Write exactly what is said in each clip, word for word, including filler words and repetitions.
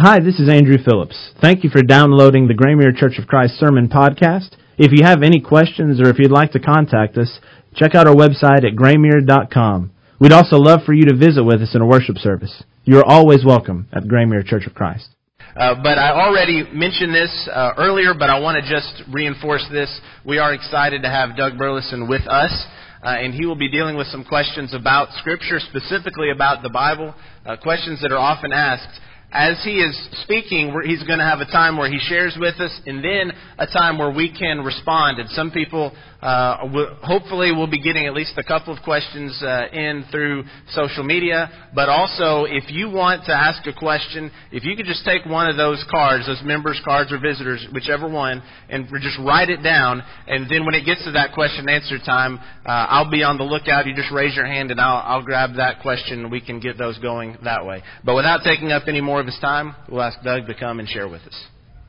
Hi, this is Andrew Phillips. Thank you for downloading the Graymere Church of Christ Sermon Podcast. If you have any questions or if you'd like to contact us, check out our website at graymere dot com. We'd also love for you to visit with us in a worship service. You are always welcome at Graymere Church of Christ. Uh, but I already mentioned this uh, earlier, but I want to just reinforce this. We are excited to have Doug Burleson with us, uh, and he will be dealing with some questions about Scripture, specifically about the Bible, uh, questions that are often asked. As he is speaking, he's going to have a time where he shares with us, and then a time where we can respond. And some people, uh, will, hopefully, will be getting at least a couple of questions uh, in through social media. But also, if you want to ask a question, if you could just take one of those cards, those members' cards or visitors, whichever one, and just write it down. And then when it gets to that question and answer time, uh, I'll be on the lookout. You just raise your hand, and I'll, I'll grab that question, and we can get those going that way. But without taking up any more of his time, we'll ask Doug to come and share with us.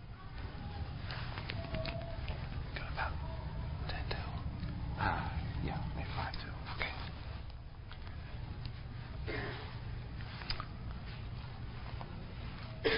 Got about ten to. Uh, yeah, maybe five to. Okay.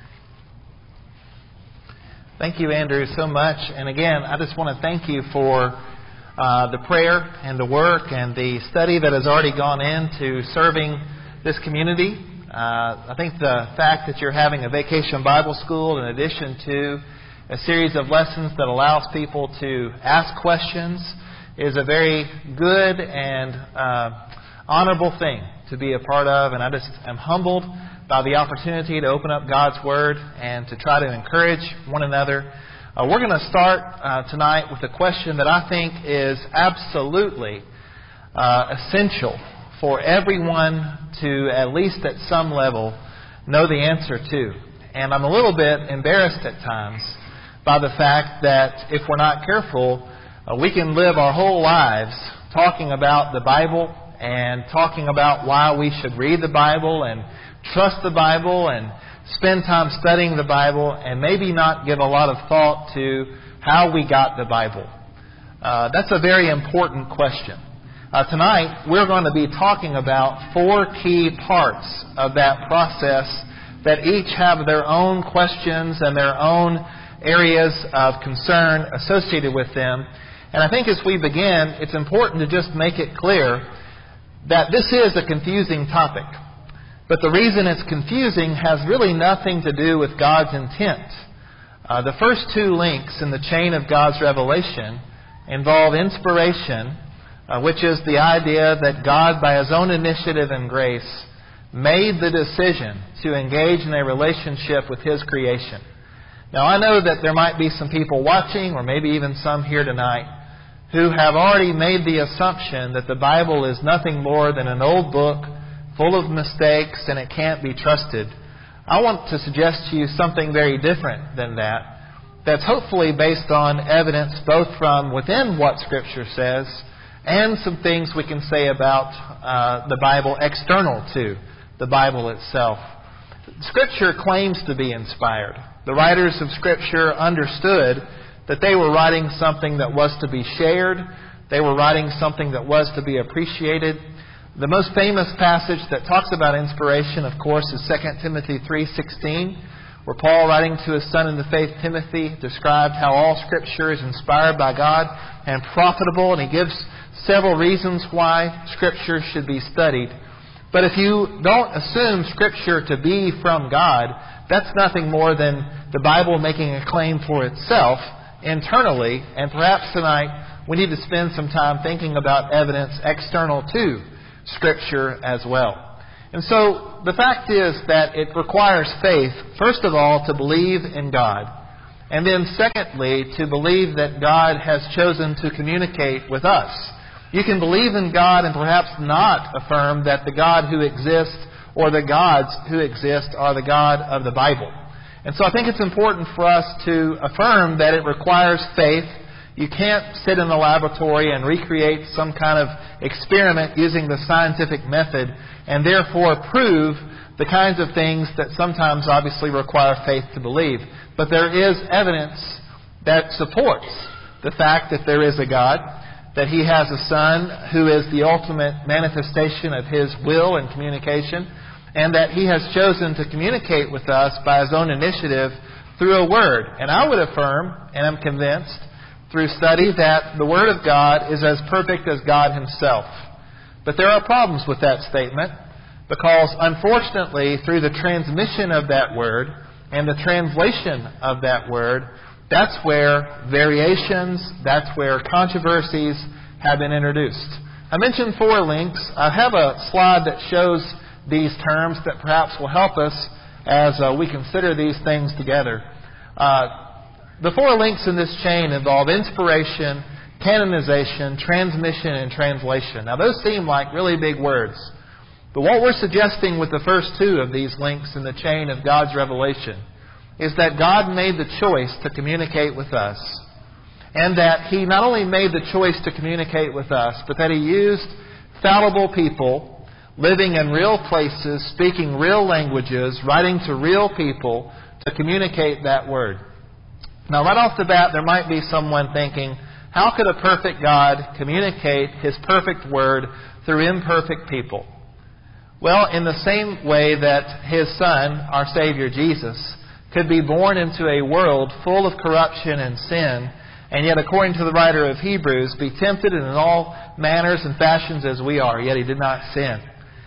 Thank you, Andrew, so much. And again, I just want to thank you for uh, the prayer and the work and the study that has already gone into serving this community. Uh, I think the fact that you're having a vacation Bible school in addition to a series of lessons that allows people to ask questions is a very good and uh, honorable thing to be a part of. And I just am humbled by the opportunity to open up God's Word and to try to encourage one another. Uh, we're going to start uh, tonight with a question that I think is absolutely uh, essential for everyone to, at least at some level, know the answer to. And I'm a little bit embarrassed at times by the fact that if we're not careful, uh, we can live our whole lives talking about the Bible and talking about why we should read the Bible and trust the Bible and spend time studying the Bible and maybe not give a lot of thought to how we got the Bible. Uh, that's a very important question. Uh, tonight, we're going to be talking about four key parts of that process that each have their own questions and their own areas of concern associated with them. And I think as we begin, it's important to just make it clear that this is a confusing topic. But the reason it's confusing has really nothing to do with God's intent. Uh, the first two links in the chain of God's revelation involve inspiration, Uh, which is the idea that God, by His own initiative and grace, made the decision to engage in a relationship with His creation. Now, I know that there might be some people watching, or maybe even some here tonight, who have already made the assumption that the Bible is nothing more than an old book full of mistakes and it can't be trusted. I want to suggest to you something very different than that, that's hopefully based on evidence both from within what Scripture says and some things we can say about uh, the Bible external to the Bible itself. Scripture claims to be inspired. The writers of Scripture understood that they were writing something that was to be shared. They were writing something that was to be appreciated. The most famous passage that talks about inspiration, of course, is Second Timothy three sixteen, where Paul, writing to his son in the faith, Timothy, described how all Scripture is inspired by God and profitable, and he gives several reasons why Scripture should be studied. But if you don't assume Scripture to be from God, that's nothing more than the Bible making a claim for itself internally. And perhaps tonight we need to spend some time thinking about evidence external to Scripture as well. And so the fact is that it requires faith, first of all, to believe in God. And then secondly, to believe that God has chosen to communicate with us. You can believe in God and perhaps not affirm that the God who exists or the gods who exist are the God of the Bible. And so I think it's important for us to affirm that it requires faith. You can't sit in the laboratory and recreate some kind of experiment using the scientific method and therefore prove the kinds of things that sometimes obviously require faith to believe. But there is evidence that supports the fact that there is a God, that He has a Son who is the ultimate manifestation of His will and communication, and that He has chosen to communicate with us by His own initiative through a Word. And I would affirm, and I'm convinced, through study, that the Word of God is as perfect as God Himself. But there are problems with that statement, because unfortunately, through the transmission of that Word and the translation of that Word, that's where variations, that's where controversies have been introduced. I mentioned four links. I have a slide that shows these terms that perhaps will help us as uh, we consider these things together. Uh, the four links in this chain involve inspiration, canonization, transmission, and translation. Now those seem like really big words. But what we're suggesting with the first two of these links in the chain of God's revelation is that God made the choice to communicate with us. And that He not only made the choice to communicate with us, but that He used fallible people living in real places, speaking real languages, writing to real people to communicate that Word. Now, right off the bat, there might be someone thinking, how could a perfect God communicate His perfect Word through imperfect people? Well, in the same way that His Son, our Savior Jesus, could be born into a world full of corruption and sin, and yet, according to the writer of Hebrews, be tempted in all manners and fashions as we are, yet He did not sin.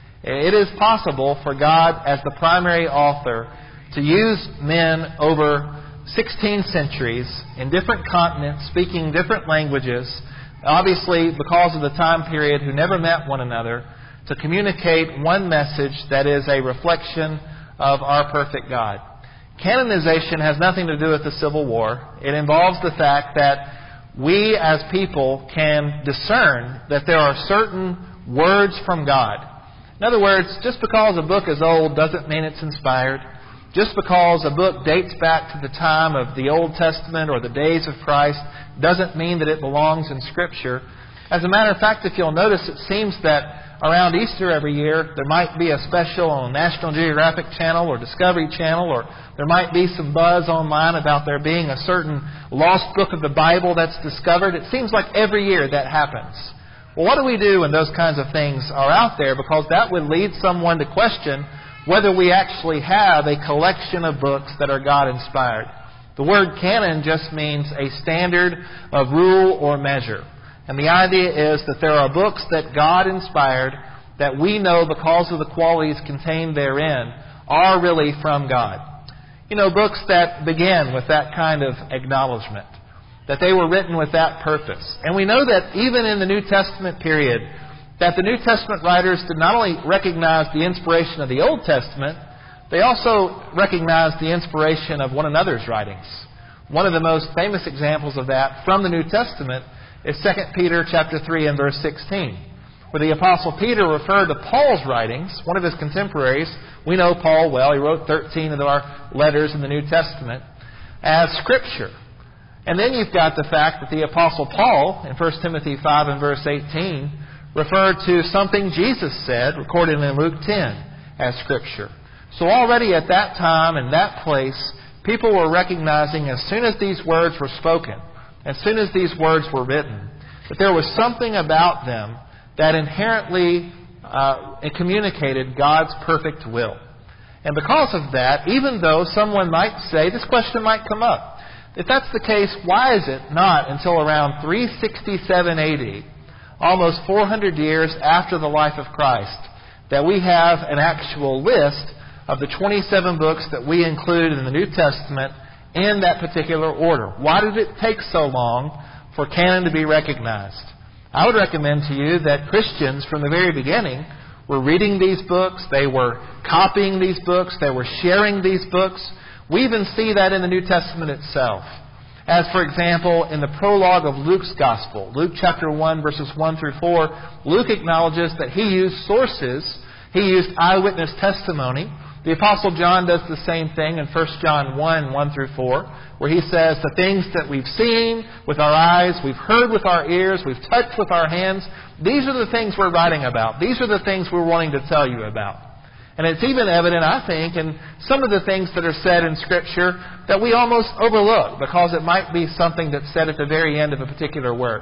It is possible for God, as the primary author, to use men over sixteen centuries in different continents, speaking different languages, obviously because of the time period, who never met one another, to communicate one message that is a reflection of our perfect God. Canonization has nothing to do with the Civil War. It involves the fact that we as people can discern that there are certain words from God. In other words, just because a book is old doesn't mean it's inspired. Just because a book dates back to the time of the Old Testament or the days of Christ doesn't mean that it belongs in Scripture. As a matter of fact, if you'll notice, it seems that around Easter every year, there might be a special on National Geographic Channel or Discovery Channel, or there might be some buzz online about there being a certain lost book of the Bible that's discovered. It seems like every year that happens. Well, what do we do when those kinds of things are out there? Because that would lead someone to question whether we actually have a collection of books that are God-inspired. The word canon just means a standard of rule or measure. And the idea is that there are books that God inspired that we know because of the qualities contained therein are really from God. You know, books that begin with that kind of acknowledgement, that they were written with that purpose. And we know that even in the New Testament period, that the New Testament writers did not only recognize the inspiration of the Old Testament, they also recognized the inspiration of one another's writings. One of the most famous examples of that from the New Testament is Second Peter chapter three and verse sixteen, where the Apostle Peter referred to Paul's writings, one of his contemporaries. We know Paul well. He wrote thirteen of our letters in the New Testament, as Scripture. And then you've got the fact that the Apostle Paul, in First Timothy five and verse eighteen, referred to something Jesus said, recorded in Luke ten, as Scripture. So already at that time and that place, people were recognizing as soon as these words were spoken, as soon as these words were written, that there was something about them that inherently uh, communicated God's perfect will. And because of that, even though someone might say, this question might come up, if that's the case, why is it not until around three sixty-seven A D, almost four hundred years after the life of Christ, that we have an actual list of the twenty-seven books that we include in the New Testament in that particular order? Why did it take so long for canon to be recognized? I would recommend to you that Christians from the very beginning were reading these books, they were copying these books, they were sharing these books. We even see that in the New Testament itself. As, for example, in the prologue of Luke's Gospel, Luke chapter one, verses one through four, Luke acknowledges that he used sources, he used eyewitness testimony. The Apostle John does the same thing in First John one, one through four, where he says, the things that we've seen with our eyes, we've heard with our ears, we've touched with our hands, these are the things we're writing about. These are the things we're wanting to tell you about. And it's even evident, I think, in some of the things that are said in Scripture that we almost overlook because it might be something that's said at the very end of a particular work.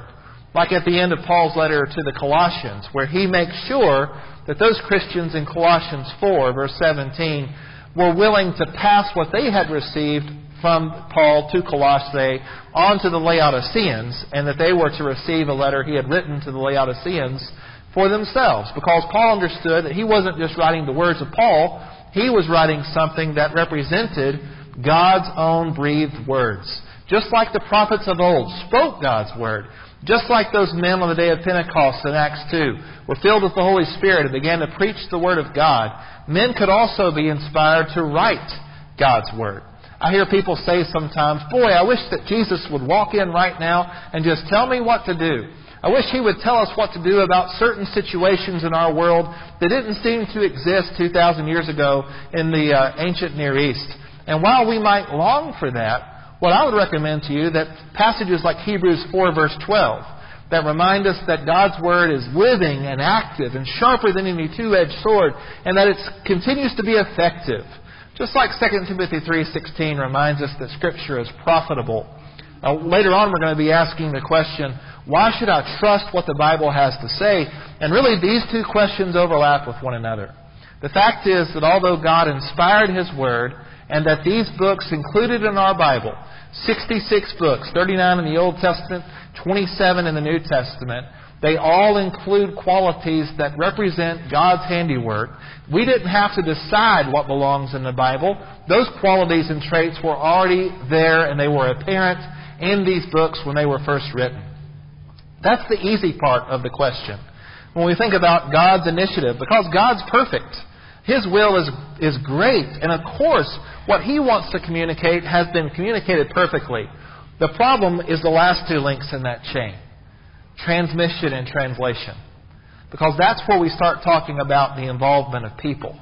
Like at the end of Paul's letter to the Colossians, where he makes sure that those Christians in Colossians four, verse seventeen, were willing to pass what they had received from Paul to Colossae on to the Laodiceans, and that they were to receive a letter he had written to the Laodiceans for themselves. Because Paul understood that he wasn't just writing the words of Paul, he was writing something that represented God's own breathed words. Just like the prophets of old spoke God's word, just like those men on the day of Pentecost in Acts two were filled with the Holy Spirit and began to preach the Word of God, men could also be inspired to write God's Word. I hear people say sometimes, boy, I wish that Jesus would walk in right now and just tell me what to do. I wish He would tell us what to do about certain situations in our world that didn't seem to exist two thousand years ago in the uh, ancient Near East. And while we might long for that, what I would recommend to you that passages like Hebrews four, verse twelve, that remind us that God's Word is living and active and sharper than any two-edged sword, and that it continues to be effective. Just like Second Timothy three sixteen reminds us that Scripture is profitable. Uh, later on, we're going to be asking the question, why should I trust what the Bible has to say? And really, these two questions overlap with one another. The fact is that although God inspired His Word, and that these books included in our Bible, sixty-six books, thirty-nine in the Old Testament, twenty-seven in the New Testament, they all include qualities that represent God's handiwork. We didn't have to decide what belongs in the Bible. Those qualities and traits were already there, and they were apparent in these books when they were first written. That's the easy part of the question. When we think about God's initiative, because God's perfect, His will is, is great. And of course, what He wants to communicate has been communicated perfectly. The problem is the last two links in that chain. Transmission and translation. Because that's where we start talking about the involvement of people.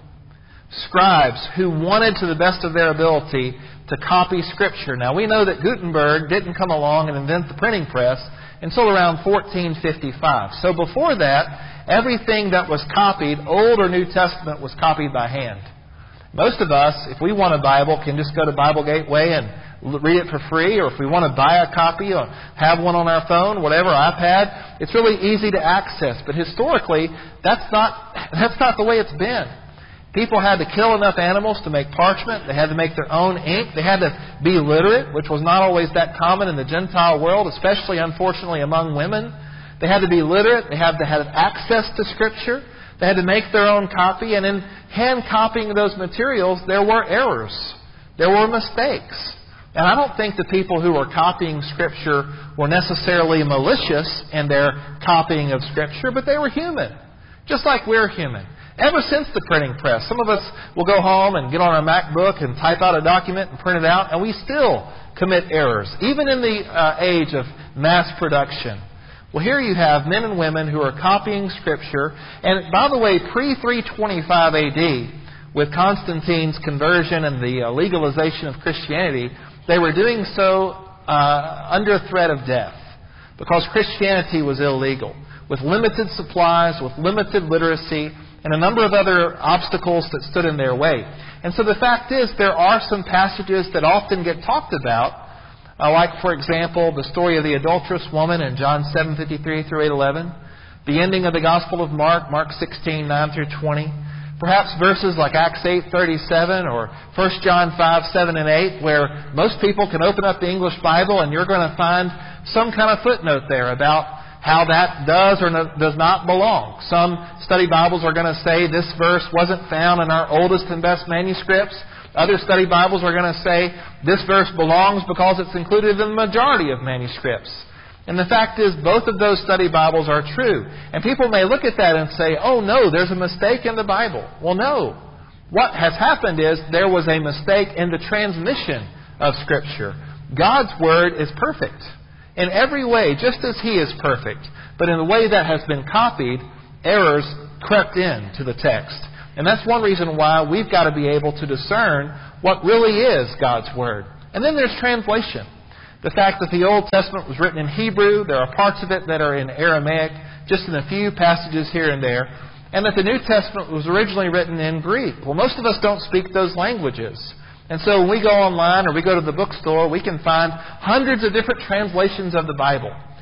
Scribes who wanted to the best of their ability to copy Scripture. Now we know that Gutenberg didn't come along and invent the printing press until around fourteen fifty-five. So before that, everything that was copied, Old or New Testament, was copied by hand. Most of us, if we want a Bible, can just go to Bible Gateway and read it for free, or if we want to buy a copy or have one on our phone, whatever, iPad, it's really easy to access. But historically, that's not that's not the way it's been. People had to kill enough animals to make parchment. They had to make their own ink. They had to be literate, which was not always that common in the Gentile world, especially, unfortunately, among women. They had to be literate. They had to have access to Scripture. They had to make their own copy. And in hand copying those materials, there were errors. There were mistakes. And I don't think the people who were copying Scripture were necessarily malicious in their copying of Scripture, but they were human, just like we're human. Ever since the printing press, some of us will go home and get on our MacBook and type out a document and print it out, and we still commit errors, even in the uh, age of mass production. Well, here you have men and women who are copying Scripture, and by the way, pre three twenty-five A D, with Constantine's conversion and the uh, legalization of Christianity, they were doing so uh, under threat of death, because Christianity was illegal, with limited supplies, with limited literacy, and a number of other obstacles that stood in their way. And so the fact is, there are some passages that often get talked about, uh, like, for example, the story of the adulterous woman in John seven fifty-three through eight eleven, the ending of the Gospel of Mark, Mark sixteen nine through twenty, perhaps verses like Acts eight thirty-seven or First John five seven and eight, where most people can open up the English Bible and you're going to find some kind of footnote there about how that does or no, does not belong. Some study Bibles are going to say this verse wasn't found in our oldest and best manuscripts. Other study Bibles are going to say this verse belongs because it's included in the majority of manuscripts. And the fact is, both of those study Bibles are true. And people may look at that and say, oh no, there's a mistake in the Bible. Well, no. What has happened is there was a mistake in the transmission of Scripture. God's Word is perfect in every way, just as He is perfect. But in the way that has been copied, errors crept in to the text. And that's one reason why we've got to be able to discern what really is God's Word. And then there's translation. The fact that the Old Testament was written in Hebrew, there are parts of it that are in Aramaic, just in a few passages here and there, and that the New Testament was originally written in Greek. Well, most of us don't speak those languages. And so when we go online or we go to the bookstore, we can find hundreds of different translations of the Bible.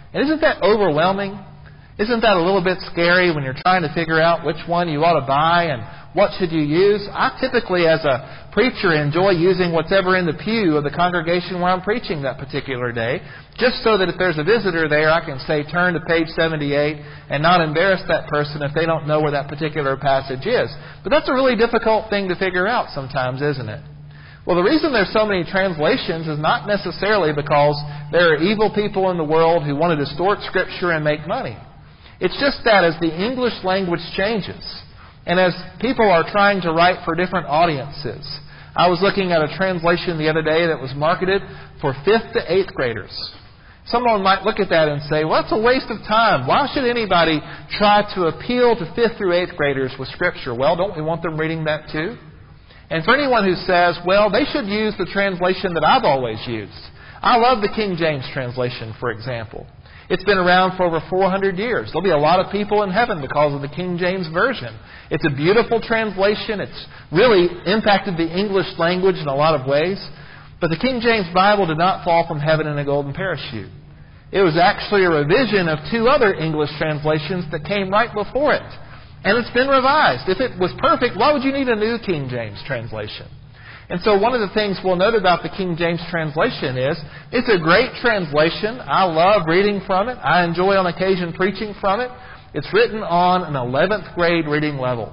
And isn't that overwhelming? Isn't that a little bit scary when you're trying to figure out which one you ought to buy and what should you use? I typically, as a preacher, enjoy using whatever in the pew of the congregation where I'm preaching that particular day, just so that if there's a visitor there, I can say, turn to page seventy-eight, and not embarrass that person if they don't know where that particular passage is. But that's a really difficult thing to figure out sometimes, isn't it? Well, the reason there's so many translations is not necessarily because there are evil people in the world who want to distort Scripture and make money. It's just that as the English language changes, and as people are trying to write for different audiences, I was looking at a translation the other day that was marketed for fifth to eighth graders. Someone might look at that and say, well, that's a waste of time. Why should anybody try to appeal to fifth through eighth graders with Scripture? Well, don't we want them reading that too? And for anyone who says, well, they should use the translation that I've always used. I love the King James translation, for example. It's been around for over four hundred years. There'll be a lot of people in heaven because of the King James Version. It's a beautiful translation. It's really impacted the English language in a lot of ways. But the King James Bible did not fall from heaven in a golden parachute. It was actually a revision of two other English translations that came right before it. And it's been revised. If it was perfect, why would you need a new King James translation? And so one of the things we'll note about the King James translation is it's a great translation. I love reading from it. I enjoy on occasion preaching from it. It's written on an eleventh grade reading level.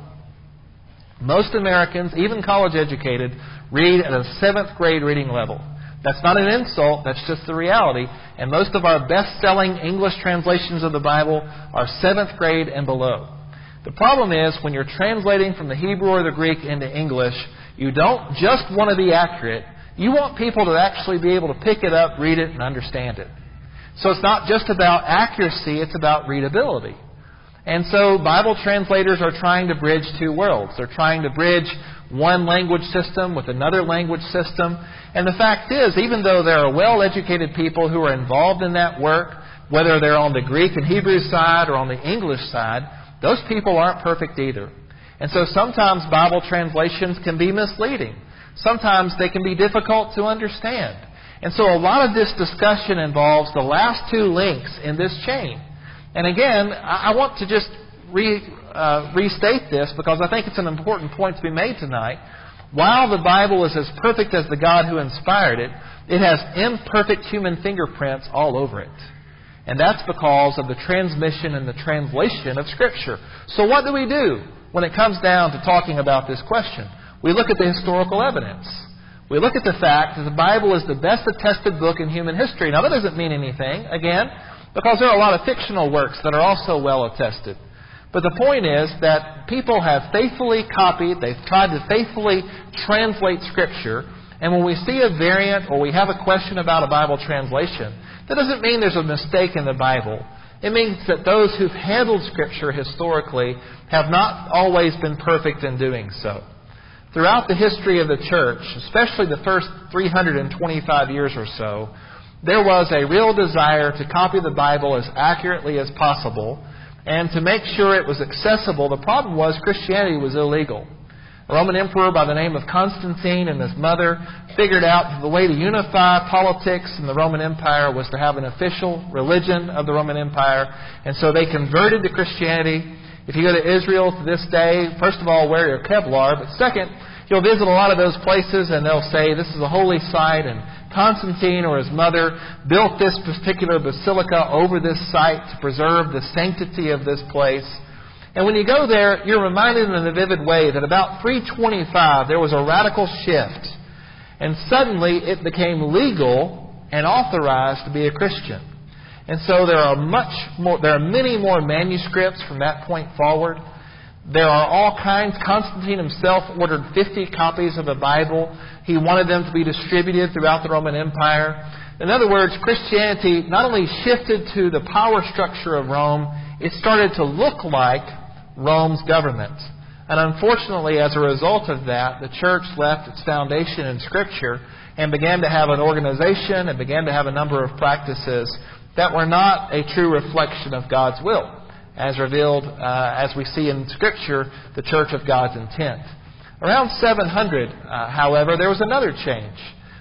Most Americans, even college educated, read at a seventh grade reading level. That's not an insult, that's just the reality. And most of our best-selling English translations of the Bible are seventh grade and below. The problem is when you're translating from the Hebrew or the Greek into English, you don't just want to be accurate. You want people to actually be able to pick it up, read it, and understand it. So it's not just about accuracy, it's about readability. And so Bible translators are trying to bridge two worlds. They're trying to bridge one language system with another language system. And the fact is, even though there are well-educated people who are involved in that work, whether they're on the Greek and Hebrew side or on the English side, those people aren't perfect either. And so sometimes Bible translations can be misleading. Sometimes they can be difficult to understand. And so a lot of this discussion involves the last two links in this chain. And again, I want to just re, uh, restate this because I think it's an important point to be made tonight. While the Bible is as perfect as the God who inspired it, it has imperfect human fingerprints all over it. And that's because of the transmission and the translation of Scripture. So what do we do when it comes down to talking about this question? We look at the historical evidence. We look at the fact that the Bible is the best attested book in human history. Now, that doesn't mean anything, again, because there are a lot of fictional works that are also well attested. But the point is that people have faithfully copied, they've tried to faithfully translate Scripture, and when we see a variant or we have a question about a Bible translation, that doesn't mean there's a mistake in the Bible. It means that those who've handled Scripture historically have not always been perfect in doing so. Throughout the history of the church, especially the first three hundred twenty-five years or so, there was a real desire to copy the Bible as accurately as possible and to make sure it was accessible. The problem was Christianity was illegal. A Roman emperor by the name of Constantine and his mother figured out that the way to unify politics in the Roman Empire was to have an official religion of the Roman Empire. And so they converted to Christianity. If you go to Israel to this day, first of all, wear your Kevlar. But second, you'll visit a lot of those places and they'll say this is a holy site. And Constantine or his mother built this particular basilica over this site to preserve the sanctity of this place. And when you go there, you're reminded in a vivid way that about three twenty-five, there was a radical shift. And suddenly it became legal and authorized to be a Christian. And so there are much more, there are many more manuscripts from that point forward. There are all kinds. Constantine himself ordered fifty copies of the Bible. He wanted them to be distributed throughout the Roman Empire. In other words, Christianity not only shifted to the power structure of Rome, it started to look like Rome's government. And unfortunately, as a result of that, the church left its foundation in Scripture and began to have an organization and began to have a number of practices that were not a true reflection of God's will, as revealed, uh, as we see in Scripture, the church of God's intent. Around seven hundred, uh, however, there was another change.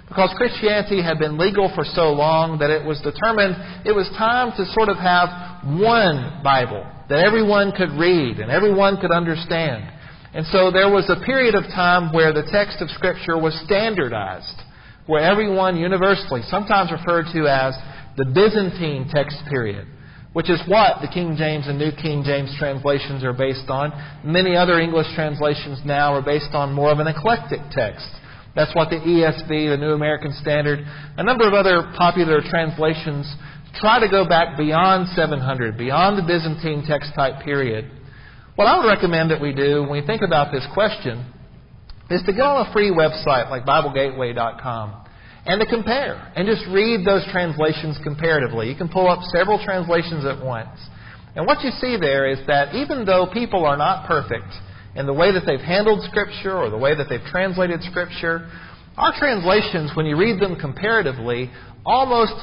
because Christianity had been legal for so long that it was determined it was time to sort of have one Bible that everyone could read and everyone could understand. And so there was a period of time where the text of Scripture was standardized, where everyone universally, sometimes referred to as the Byzantine text period, which is what the King James and New King James translations are based on. Many other English translations now are based on more of an eclectic text. That's what the E S V, the New American Standard, a number of other popular translations try to go back beyond seven hundred, beyond the Byzantine text type period. What I would recommend that we do when we think about this question is to get on a free website like Bible Gateway dot com and to compare and just read those translations comparatively. You can pull up several translations at once. And what you see there is that even though people are not perfect in the way that they've handled Scripture or the way that they've translated Scripture, our translations, when you read them comparatively, almost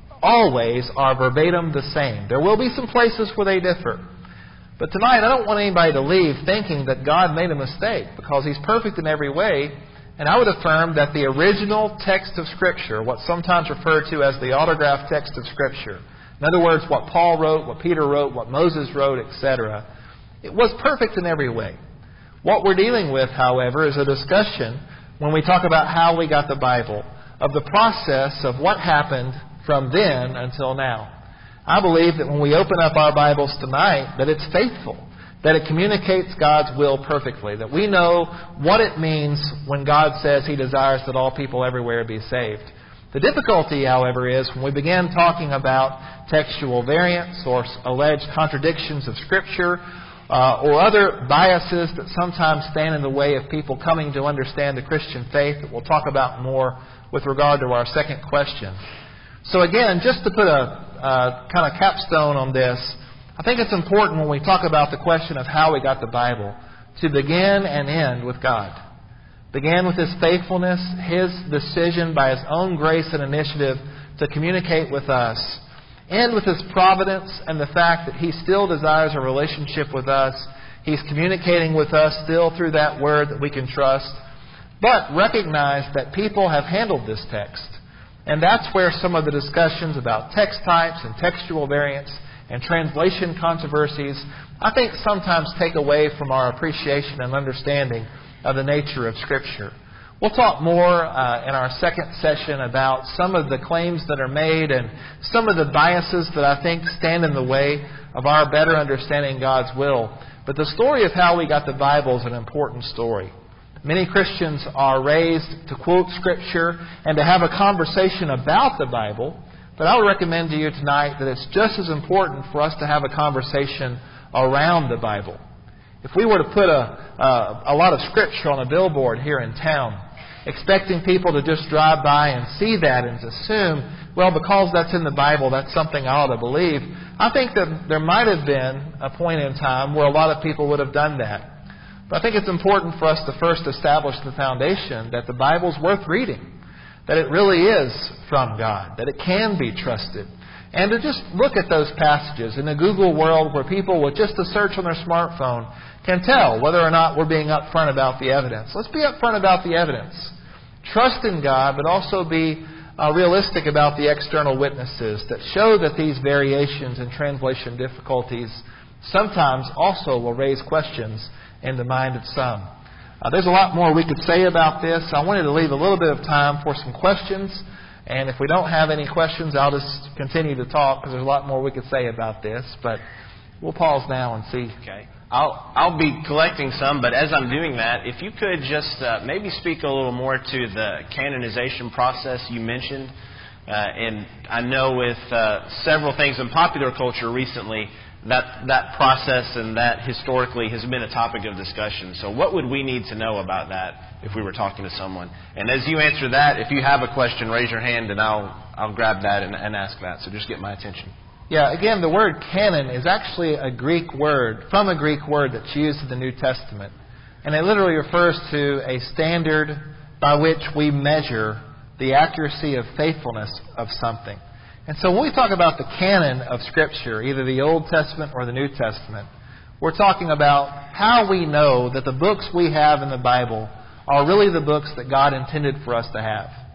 always are verbatim the same. There will be some places where they differ. But tonight, I don't want anybody to leave thinking that God made a mistake, because He's perfect in every way. And I would affirm that the original text of Scripture, what's sometimes referred to as the autograph text of Scripture, in other words, what Paul wrote, what Peter wrote, what Moses wrote, et cetera, it was perfect in every way. What we're dealing with, however, is a discussion when we talk about how we got the Bible, of the process of what happened from then until now. I believe that when we open up our Bibles tonight, that it's faithful, that it communicates God's will perfectly, that we know what it means when God says He desires that all people everywhere be saved. The difficulty, however, is when we begin talking about textual variants or alleged contradictions of Scripture uh, or other biases that sometimes stand in the way of people coming to understand the Christian faith, that we'll talk about more with regard to our second question. So again, just to put a uh, kind of capstone on this, I think it's important when we talk about the question of how we got the Bible to begin and end with God. Begin with His faithfulness, His decision by His own grace and initiative to communicate with us. End with His providence and the fact that He still desires a relationship with us. He's communicating with us still through that Word that we can trust. But recognize that people have handled this text. And that's where some of the discussions about text types and textual variants and translation controversies, I think, sometimes take away from our appreciation and understanding of the nature of Scripture. We'll talk more uh, in our second session about some of the claims that are made and some of the biases that I think stand in the way of our better understanding God's will. But the story of how we got the Bible is an important story. Many Christians are raised to quote Scripture and to have a conversation about the Bible. But I would recommend to you tonight that it's just as important for us to have a conversation around the Bible. If we were to put a, a, a lot of Scripture on a billboard here in town, expecting people to just drive by and see that and assume, well, because that's in the Bible, that's something I ought to believe, I think that there might have been a point in time where a lot of people would have done that. But I think it's important for us to first establish the foundation that the Bible's worth reading, that it really is from God, that it can be trusted. And to just look at those passages in a Google world where people with just a search on their smartphone can tell whether or not we're being upfront about the evidence. Let's be upfront about the evidence. Trust in God, but also be uh, realistic about the external witnesses that show that these variations and translation difficulties sometimes also will raise questions in the mind of some. Uh, there's a lot more we could say about this. I wanted to leave a little bit of time for some questions. And if we don't have any questions, I'll just continue to talk because there's a lot more we could say about this. But we'll pause now and see. Okay. I'll I'll be collecting some, but as I'm doing that, if you could just uh, maybe speak a little more to the canonization process you mentioned. Uh, and I know with uh, several things in popular culture recently, that that process and that historically has been a topic of discussion. So what would we need to know about that if we were talking to someone? And as you answer that, if you have a question, raise your hand and I'll I'll grab that and, and ask that. So just get my attention. Yeah, again, the word canon is actually a Greek word, from a Greek word that's used in the New Testament. And it literally refers to a standard by which we measure the accuracy of faithfulness of something. And so when we talk about the canon of Scripture, either the Old Testament or the New Testament, we're talking about how we know that the books we have in the Bible are really the books that God intended for us to have.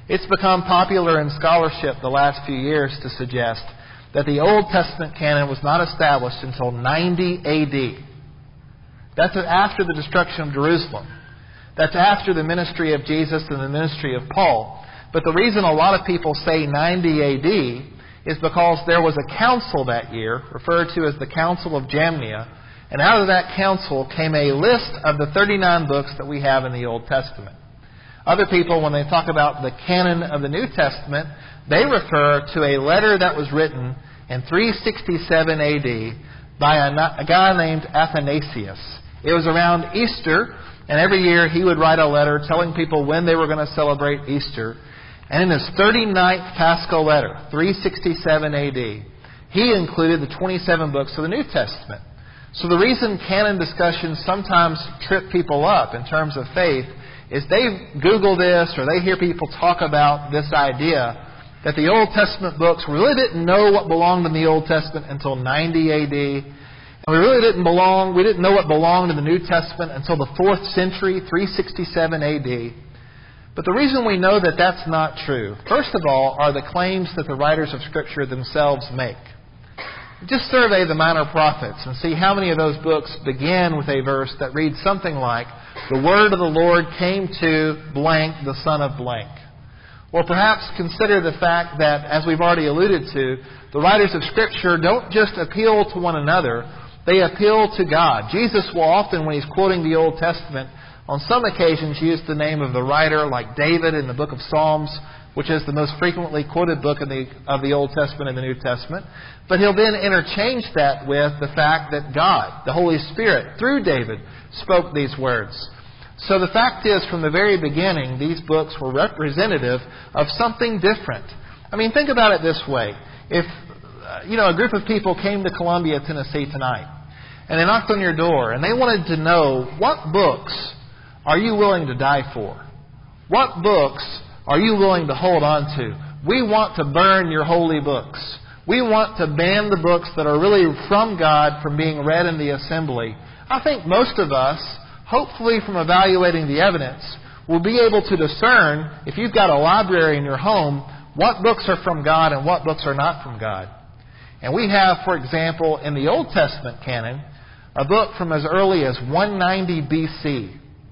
It's become popular in scholarship the last few years to suggest that the Old Testament canon was not established until ninety A D. That's after the destruction of Jerusalem. That's after the ministry of Jesus and the ministry of Paul. But the reason a lot of people say ninety A D is because there was a council that year, referred to as the Council of Jamnia, and out of that council came a list of the thirty-nine books that we have in the Old Testament. Other people, when they talk about the canon of the New Testament, they refer to a letter that was written in three sixty-seven A D by a, a guy named Athanasius. It was around Easter, and every year he would write a letter telling people when they were going to celebrate Easter. And in his thirty-ninth Paschal letter, three sixty-seven A D, he included the twenty-seven books of the New Testament. So the reason canon discussions sometimes trip people up in terms of faith is they Google this or they hear people talk about this idea that the Old Testament books really didn't know what belonged in the Old Testament until ninety A D. And we really didn't belong, we didn't know what belonged in the New Testament until the fourth century, three sixty-seven A D. But the reason we know that that's not true, first of all, are the claims that the writers of Scripture themselves make. Just survey the minor prophets and see how many of those books begin with a verse that reads something like, "The word of the Lord came to blank, the son of blank." Or perhaps consider the fact that, as we've already alluded to, the writers of Scripture don't just appeal to one another, they appeal to God. Jesus will often, when he's quoting the Old Testament, on some occasions use the name of the writer, like David in the book of Psalms, which is the most frequently quoted book in the, of the Old Testament and the New Testament. But he'll then interchange that with the fact that God, the Holy Spirit, through David, spoke these words. So the fact is, from the very beginning, these books were representative of something different. I mean, think about it this way. If, uh, you know, a group of people came to Columbia, Tennessee tonight, and they knocked on your door, and they wanted to know, what books are you willing to die for? What books are you willing to hold on to? We want to burn your holy books. We want to ban the books that are really from God from being read in the assembly. I think most of us, hopefully from evaluating the evidence, will be able to discern, if you've got a library in your home, what books are from God and what books are not from God. And we have, for example, in the Old Testament canon, a book from as early as one ninety B C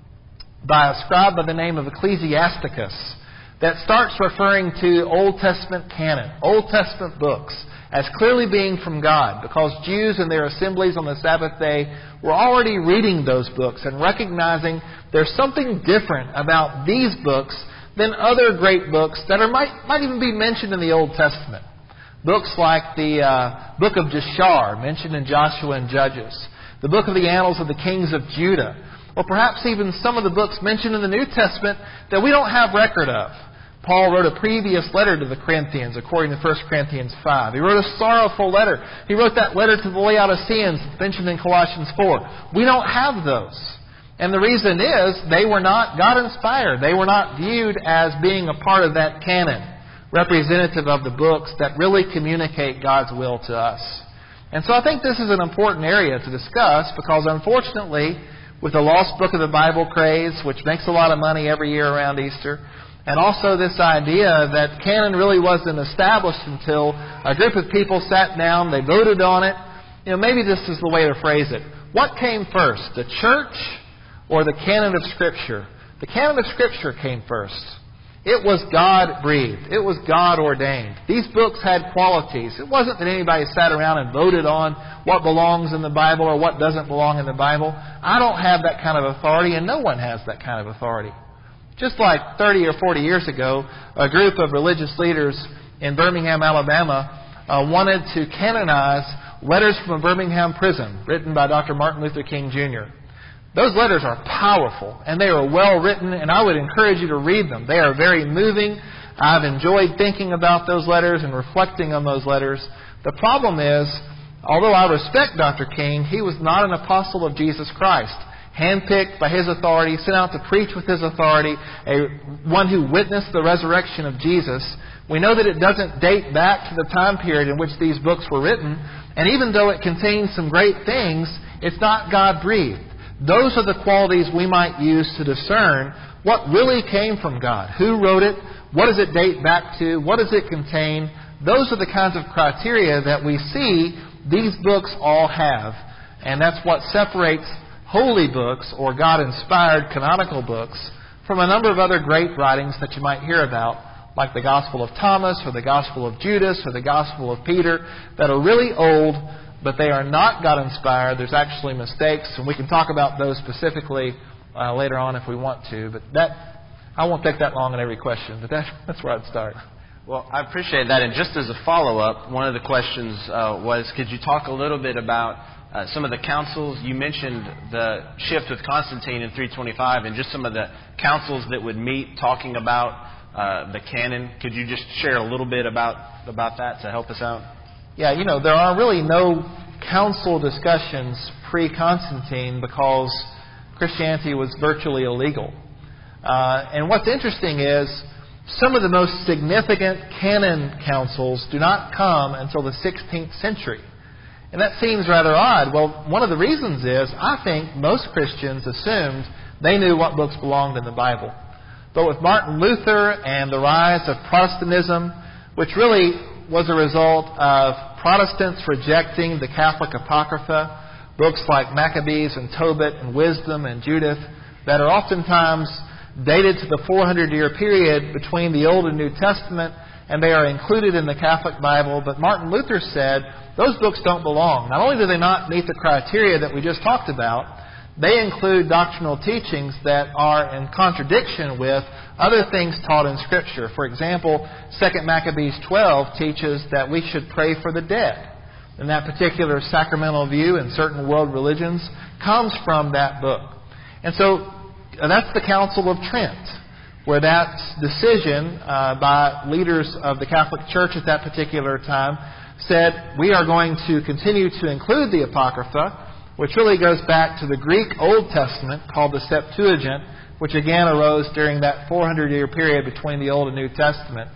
by a scribe by the name of Ecclesiasticus that starts referring to Old Testament canon, Old Testament books, as clearly being from God, because Jews in their assemblies on the Sabbath day were already reading those books and recognizing there's something different about these books than other great books that are might, might even be mentioned in the Old Testament. Books like the uh, book of Jashar, mentioned in Joshua and Judges, the book of the Annals of the Kings of Judah, or perhaps even some of the books mentioned in the New Testament that we don't have record of. Paul wrote a previous letter to the Corinthians, according to First Corinthians five. He wrote a sorrowful letter. He wrote that letter to the Laodiceans, mentioned in Colossians four. We don't have those. And the reason is, they were not God-inspired. They were not viewed as being a part of that canon, representative of the books that really communicate God's will to us. And so I think this is an important area to discuss, because unfortunately, with the lost book of the Bible craze, which makes a lot of money every year around Easter, and also this idea that canon really wasn't established until a group of people sat down, they voted on it. You know, maybe this is the way to phrase it. What came first, the church or the canon of Scripture? The canon of Scripture came first. It was God-breathed. It was God-ordained. These books had qualities. It wasn't that anybody sat around and voted on what belongs in the Bible or what doesn't belong in the Bible. I don't have that kind of authority, and no one has that kind of authority. Just like thirty or forty years ago, a group of religious leaders in Birmingham, Alabama, uh, wanted to canonize letters from a Birmingham prison written by Doctor Martin Luther King Junior Those letters are powerful, and they are well written, and I would encourage you to read them. They are very moving. I've enjoyed thinking about those letters and reflecting on those letters. The problem is, although I respect Doctor King, he was not an apostle of Jesus Christ, handpicked by his authority, sent out to preach with his authority, a one who witnessed the resurrection of Jesus. We know that it doesn't date back to the time period in which these books were written, and even though it contains some great things, it's not God-breathed. Those are the qualities we might use to discern what really came from God. Who wrote it? What does it date back to? What does it contain? Those are the kinds of criteria that we see these books all have. And that's what separates holy books or God-inspired canonical books from a number of other great writings that you might hear about, like the Gospel of Thomas or the Gospel of Judas or the Gospel of Peter, that are really old, but they are not God-inspired. There's actually mistakes, and we can talk about those specifically uh, later on if we want to. But that I won't take that long on every question, but that, that's where I'd start. Well, I appreciate that. And just as a follow-up, one of the questions uh, was, could you talk a little bit about uh, some of the councils? You mentioned the shift with Constantine in three twenty-five and just some of the councils that would meet talking about uh, the canon. Could you just share a little bit about, about that to help us out? Yeah, you know, there are really no council discussions pre-Constantine because Christianity was virtually illegal. Uh, and what's interesting is some of the most significant canon councils do not come until the sixteenth century. And that seems rather odd. Well, one of the reasons is I think most Christians assumed they knew what books belonged in the Bible. But with Martin Luther and the rise of Protestantism, which really was a result of Protestants rejecting the Catholic Apocrypha, books like Maccabees and Tobit and Wisdom and Judith that are oftentimes dated to the four hundred year period between the Old and New Testament, and they are included in the Catholic Bible. But Martin Luther said those books don't belong. Not only do they not meet the criteria that we just talked about, they include doctrinal teachings that are in contradiction with other things taught in Scripture. For example, Second Maccabees twelve teaches that we should pray for the dead. And that particular sacramental view in certain world religions comes from that book. And so that's the Council of Trent, where that decision uh, by leaders of the Catholic Church at that particular time said we are going to continue to include the Apocrypha, which really goes back to the Greek Old Testament called the Septuagint, which again arose during that four hundred year period between the Old and New Testament.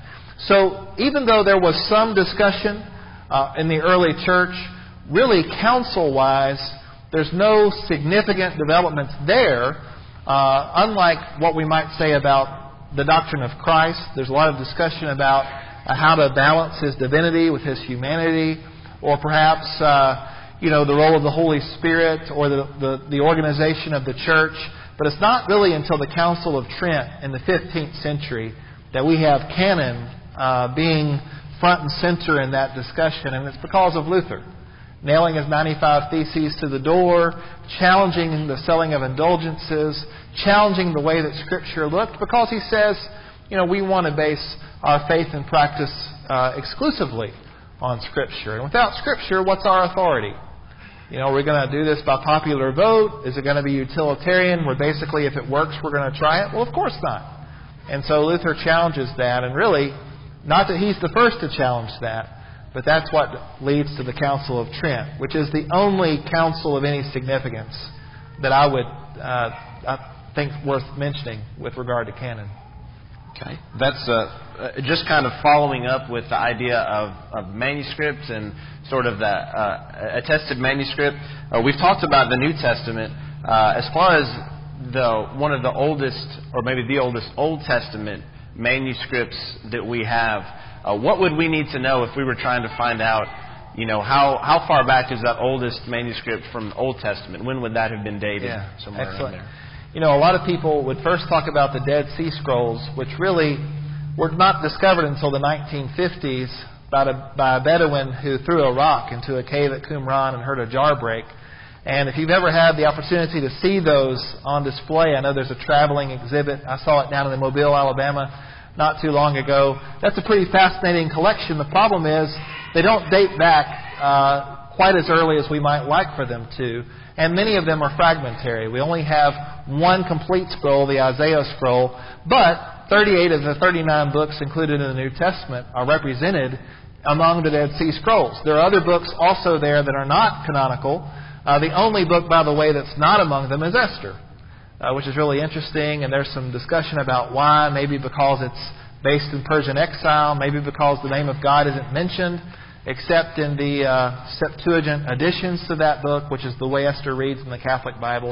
So even though there was some discussion uh, in the early church, really council-wise, there's no significant developments there, uh, unlike what we might say about the doctrine of Christ. There's a lot of discussion about uh, how to balance His divinity with His humanity, or perhaps uh, you know, the role of the Holy Spirit or the, the, the organization of the church. But it's not really until the Council of Trent in the fifteenth century that we have canon uh, being front and center in that discussion. And it's because of Luther nailing his ninety-five Theses to the door, challenging the selling of indulgences, challenging the way that Scripture looked, because he says, you know, we want to base our faith and practice uh, exclusively on Scripture. And without Scripture, what's our authority? You know, we're going to do this by popular vote. Is it going to be utilitarian, where basically if it works, we're going to try it? Well, of course not. And so Luther challenges that. And really, not that he's the first to challenge that, but that's what leads to the Council of Trent, which is the only council of any significance that I would uh, I think worth mentioning with regard to canon. Okay. That's uh, just kind of following up with the idea of, of manuscripts and sort of the uh, attested manuscript. Uh, we've talked about the New Testament. Uh, as far as the one of the oldest, or maybe the oldest Old Testament manuscripts that we have, uh, what would we need to know if we were trying to find out, you know, how, how far back is that oldest manuscript from Old Testament? When would that have been dated? Yeah, somewhere excellent. around there? You know, a lot of people would first talk about the Dead Sea Scrolls, which really were not discovered until the nineteen fifties by a, by a Bedouin who threw a rock into a cave at Qumran and heard a jar break. And if you've ever had the opportunity to see those on display, I know there's a traveling exhibit. I saw it down in Mobile, Alabama, not too long ago. That's a pretty fascinating collection. The problem is they don't date back uh, quite as early as we might like for them to. And many of them are fragmentary. We only have one complete scroll, the Isaiah scroll, but thirty-eight of the thirty-nine books included in the New Testament are represented among the Dead Sea Scrolls. There are other books also there that are not canonical. Uh, the only book, by the way, that's not among them is Esther, uh, which is really interesting, and there's some discussion about why. Maybe because it's based in Persian exile, maybe because the name of God isn't mentioned, except in the uh, Septuagint additions to that book, which is the way Esther reads in the Catholic Bible.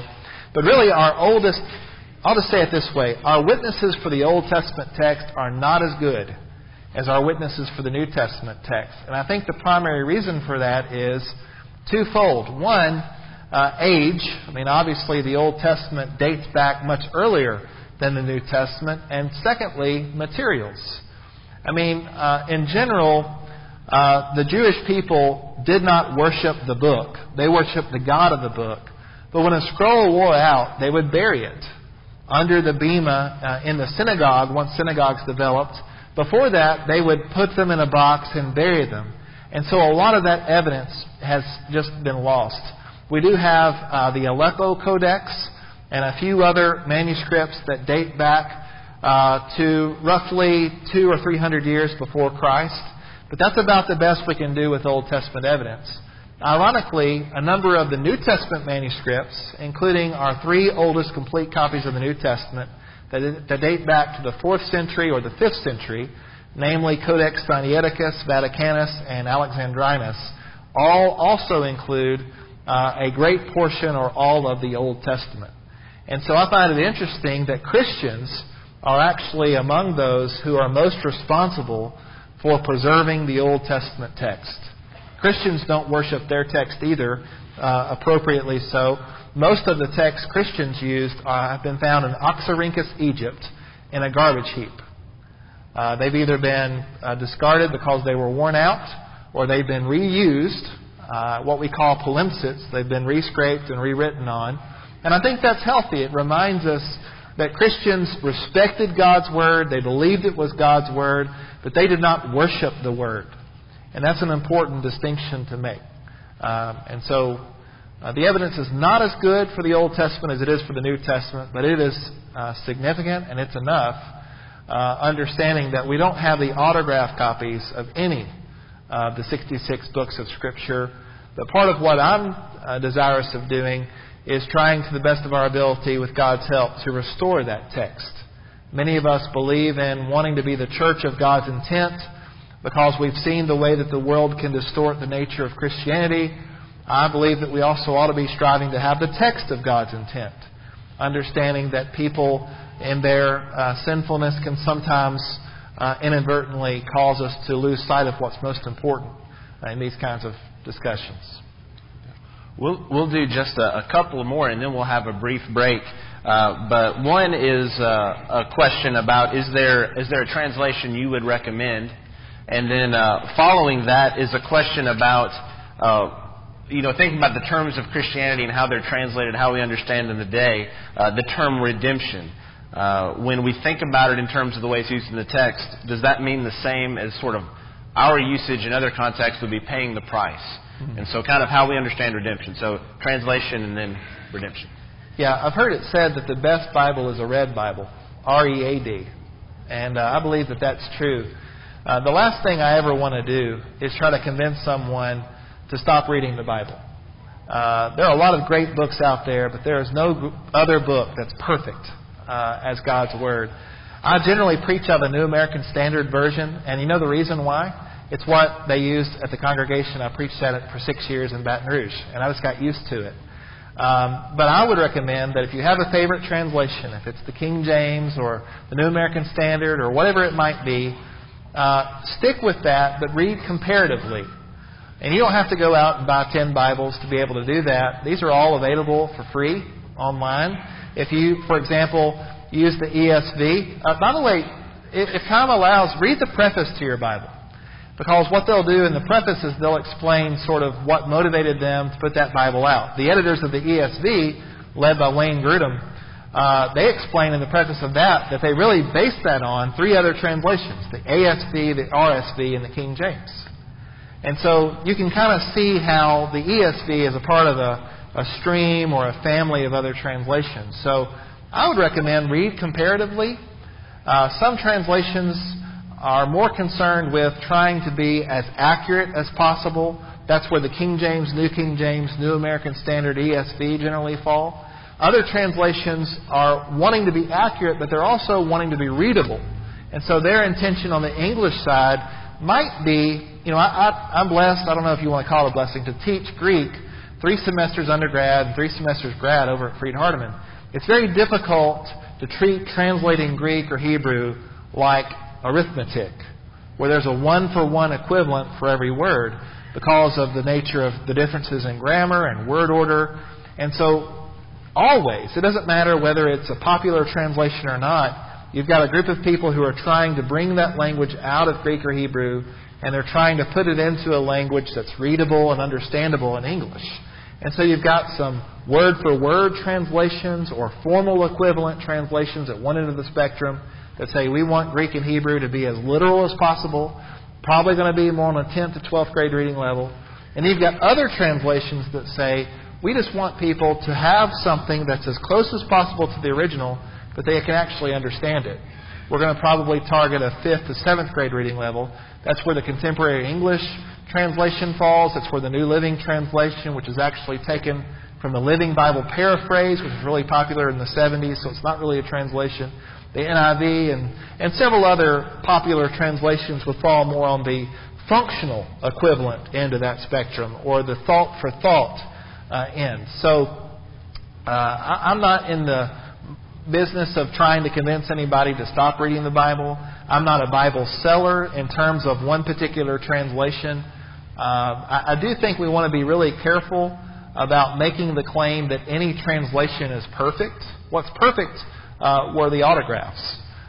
But really, our oldest, I'll just say it this way, our witnesses for the Old Testament text are not as good as our witnesses for the New Testament text. And I think the primary reason for that is twofold. One, uh, age. I mean, obviously the Old Testament dates back much earlier than the New Testament. And secondly, materials. I mean, uh, in general, uh, the Jewish people did not worship the book. They worshiped the God of the book. But when a scroll wore out, they would bury it under the bema uh, in the synagogue once synagogues developed. Before that, they would put them in a box and bury them. And so a lot of that evidence has just been lost. We do have uh, the Aleppo Codex and a few other manuscripts that date back uh, to roughly two or three hundred years before Christ. But that's about the best we can do with Old Testament evidence. Ironically, a number of the New Testament manuscripts, including our three oldest complete copies of the New Testament, that, that date back to the fourth century or the fifth century, namely Codex Sinaiticus, Vaticanus, and Alexandrinus, all also include uh, a great portion or all of the Old Testament. And so I find it interesting that Christians are actually among those who are most responsible for preserving the Old Testament text. Christians don't worship their text either, uh, appropriately so. Most of the texts Christians used uh, have been found in Oxyrhynchus, Egypt, in a garbage heap. Uh, they've either been uh, discarded because they were worn out, or they've been reused, uh, what we call palimpsests. They've been rescraped and rewritten on. And I think that's healthy. It reminds us that Christians respected God's Word, they believed it was God's Word, but they did not worship the Word. And that's an important distinction to make. Um, and so uh, the evidence is not as good for the Old Testament as it is for the New Testament, but it is uh, significant and it's enough, uh, understanding that we don't have the autograph copies of any of the sixty-six books of Scripture. But part of what I'm uh, desirous of doing is trying to the best of our ability, with God's help, to restore that text. Many of us believe in wanting to be the church of God's intent because we've seen the way that the world can distort the nature of Christianity. I believe that we also ought to be striving to have the text of God's intent, understanding that people in their uh, sinfulness can sometimes uh, inadvertently cause us to lose sight of what's most important uh, in these kinds of discussions. We'll we'll do just a, a couple more, and then we'll have a brief break. Uh, but one is uh, a question about is there is there a translation you would recommend, and then uh, following that is a question about uh, you know thinking about the terms of Christianity and how they're translated, how we understand in the day uh, the term redemption. Uh, when we think about it in terms of the way it's used in the text, does that mean the same as sort of our usage in other contexts would be paying the price? And so kind of how we understand redemption. So translation and then redemption. Yeah, I've heard it said that the best Bible is a read Bible, R E A D. And uh, I believe that that's true. Uh, the last thing I ever want to do is try to convince someone to stop reading the Bible. Uh, there are a lot of great books out there, but there is no other book that's perfect uh, as God's Word. I generally preach out of the New American Standard Version, and you know the reason why? It's what they used at the congregation. I preached at it for six years in Baton Rouge, and I just got used to it. Um, but I would recommend that if you have a favorite translation, if it's the King James or the New American Standard or whatever it might be, uh, stick with that, but read comparatively. And you don't have to go out and buy ten Bibles to be able to do that. These are all available for free online. If you, for example, use the E S V, uh, by the way, if, if time allows, read the preface to your Bible. Because what they'll do in the preface is they'll explain sort of what motivated them to put that Bible out. The editors of the E S V, led by Wayne Grudem, uh, they explain in the preface of that that they really based that on three other translations, the A S V, the R S V, and the King James. And so you can kind of see how the E S V is a part of a, a stream or a family of other translations. So I would recommend read comparatively. Uh, some translations are more concerned with trying to be as accurate as possible. That's where the King James, New King James, New American Standard, E S V generally fall. Other translations are wanting to be accurate, but they're also wanting to be readable. And so their intention on the English side might be, you know, I, I, I'm blessed, I don't know if you want to call it a blessing, to teach Greek, three semesters undergrad and three semesters grad over at Freed-Hardeman. It's very difficult to treat translating Greek or Hebrew like arithmetic, where there's a one-for-one equivalent for every word because of the nature of the differences in grammar and word order. And so always, it doesn't matter whether it's a popular translation or not, you've got a group of people who are trying to bring that language out of Greek or Hebrew, and they're trying to put it into a language that's readable and understandable in English. And so you've got some word-for-word translations or formal equivalent translations at one end of the spectrum that say we want Greek and Hebrew to be as literal as possible, probably going to be more on a tenth to twelfth grade reading level. And you've got other translations that say we just want people to have something that's as close as possible to the original, but they can actually understand it. We're going to probably target a fifth to seventh grade reading level. That's where the Contemporary English translation falls. That's where the New Living Translation, which is actually taken from the Living Bible Paraphrase, which was really popular in the seventies, so it's not really a translation. The N I V and, and several other popular translations would fall more on the functional equivalent end of that spectrum, or the thought-for-thought uh, end. So uh, I, I'm not in the business of trying to convince anybody to stop reading the Bible. I'm not a Bible seller in terms of one particular translation. Uh, I, I do think we want to be really careful about making the claim that any translation is perfect. What's perfect uh, were the autographs.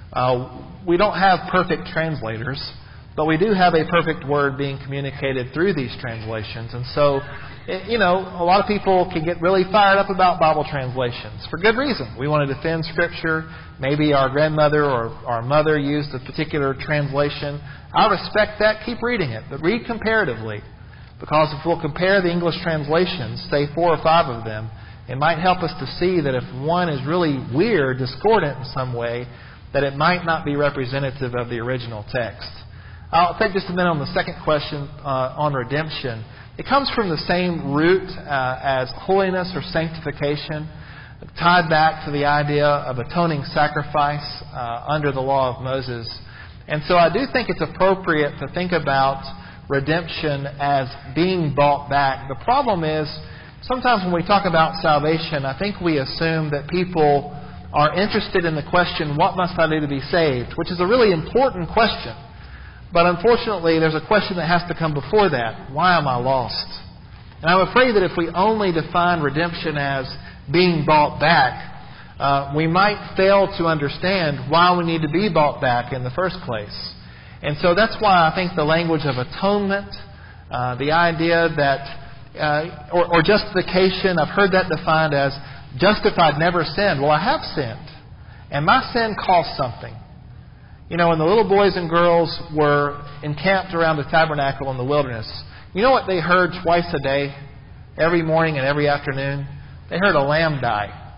Uh, we don't have perfect translators, but we do have a perfect word being communicated through these translations. And so, you know, a lot of people can get really fired up about Bible translations for good reason. We want to defend Scripture. Maybe our grandmother or our mother used a particular translation. I respect that. Keep reading it. But read comparatively. Because if we'll compare the English translations, say four or five of them, it might help us to see that if one is really weird, discordant in some way, that it might not be representative of the original text. I'll take just a minute on the second question uh, on redemption. It comes from the same root uh, as holiness or sanctification, tied back to the idea of atoning sacrifice uh, under the law of Moses. And so I do think it's appropriate to think about redemption as being bought back. The problem is, sometimes when we talk about salvation, I think we assume that people are interested in the question, what must I do to be saved? Which is a really important question. But unfortunately, there's a question that has to come before that. Why am I lost? And I'm afraid that if we only define redemption as being bought back, uh, we might fail to understand why we need to be bought back in the first place. And so that's why I think the language of atonement, uh, the idea that, uh, or, or justification, I've heard that defined as justified, never sinned. Well, I have sinned. And my sin cost something. You know, when the little boys and girls were encamped around the tabernacle in the wilderness, you know what they heard twice a day, every morning and every afternoon? They heard a lamb die.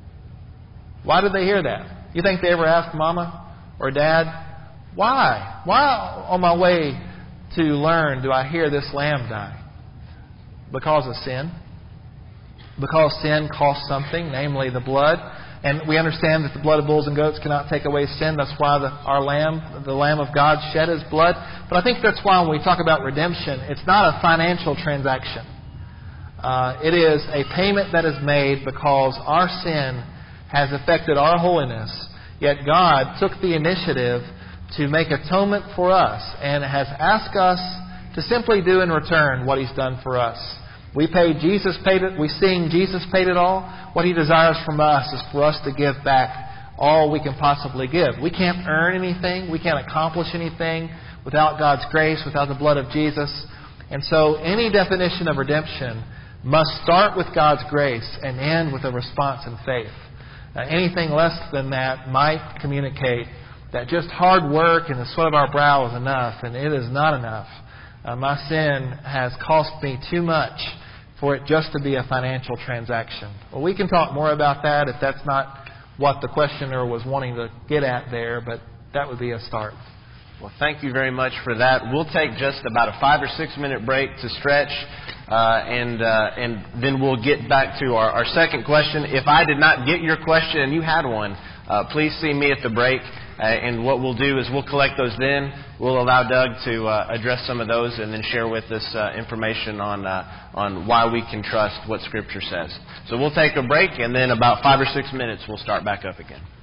Why did they hear that? You think they ever asked Mama or Dad, why? Why on my way to learn do I hear this lamb die? Because of sin. Because sin cost something, namely the blood. And we understand that the blood of bulls and goats cannot take away sin. That's why the, our Lamb, the Lamb of God, shed His blood. But I think that's why when we talk about redemption, it's not a financial transaction. Uh, it is a payment that is made because our sin has affected our holiness. Yet God took the initiative to make atonement for us and has asked us to simply do in return what He's done for us. We paid, Jesus paid it. We sing, Jesus paid it all. What He desires from us is for us to give back all we can possibly give. We can't earn anything. We can't accomplish anything without God's grace, without the blood of Jesus. And so any definition of redemption must start with God's grace and end with a response in faith. Uh, anything less than that might communicate that just hard work and the sweat of our brow is enough, and it is not enough. Uh, my sin has cost me too much for it just to be a financial transaction. Well, we can talk more about that if that's not what the questioner was wanting to get at there, but that would be a start. Well, thank you very much for that. We'll take just about a five or six minute break to stretch, uh, and uh, and then we'll get back to our, our second question. If I did not get your question and you had one, uh, please see me at the break, Uh, and what we'll do is we'll collect those then. We'll allow Doug to uh, address some of those and then share with us uh, information on uh, on why we can trust what Scripture says. So we'll take a break, and then about five or six minutes we'll start back up again.